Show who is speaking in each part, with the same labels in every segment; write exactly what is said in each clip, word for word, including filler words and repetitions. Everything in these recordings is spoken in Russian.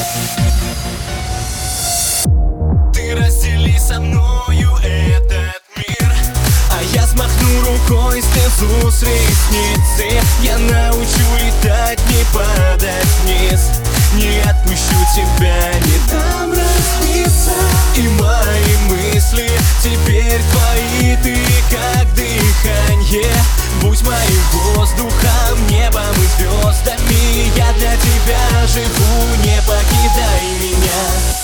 Speaker 1: Ты раздели со мною этот мир, а я смахну рукой слезу с ресницы. Я научу летать, не падать вниз, не отпущу тебя, не дам разбиться. И мои мысли теперь твои, ты как дыханье. Будь моим воздухом, небом и звездами. Я для тебя живу, не покидай меня.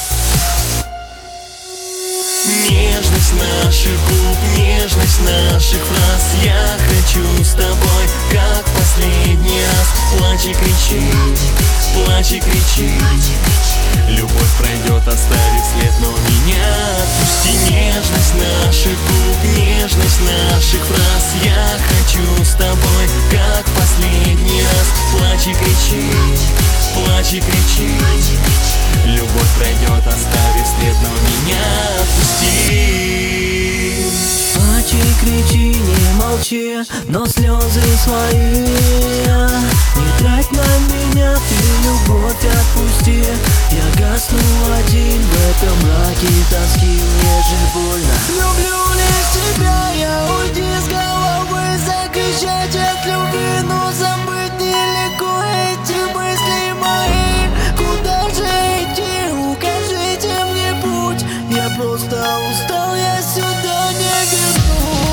Speaker 1: Нежность наших губ, нежность наших фраз. Я хочу с тобой, как последний раз. Плачь и кричи, плачь и кричи. Любовь пройдет, оставив след, но меня отпусти. Нежность наших губ, нежность наших фраз. Я хочу с тобой, как последний раз. Плачь и кричи, плачь и кричи. Любовь пройдет, оставив след, но меня отпусти.
Speaker 2: Плачь и кричи, не молчи, но слезы свои не трать на меня, ты любовь отпусти. Я гасну один в этом мраке тоски, мне же больно. Люблю лишь тебя, я уйди с головы, закричать от любви, но забыть нелегко эти мысли мои. Куда же идти, укажите мне путь, я просто устал, я сюда не вернусь.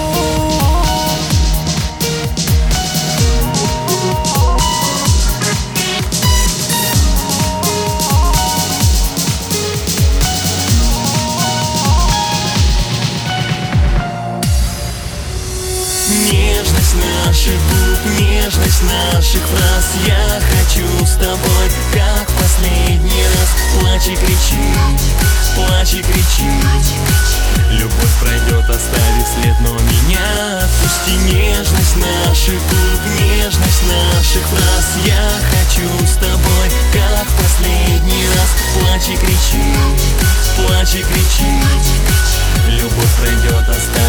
Speaker 1: Нежность наших губ, нежность наших фраз. Я хочу с тобой, как последний раз. Плачь и кричи, плачь и кричи. Любовь пройдет, оставив след, но меня отпусти. Нежность наших губ, нежность наших фраз. Я хочу с тобой, как последний раз. Плачь и кричи, плачь и кричи. Любовь пройдет, оставив